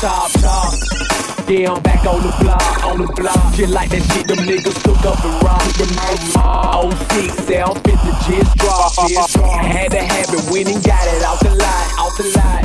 top. Yeah, I'm back on the block. Just like that shit, them niggas took up and robbed them. 06, say I'm fit to just drop. Had to have it, went and got it out the lot.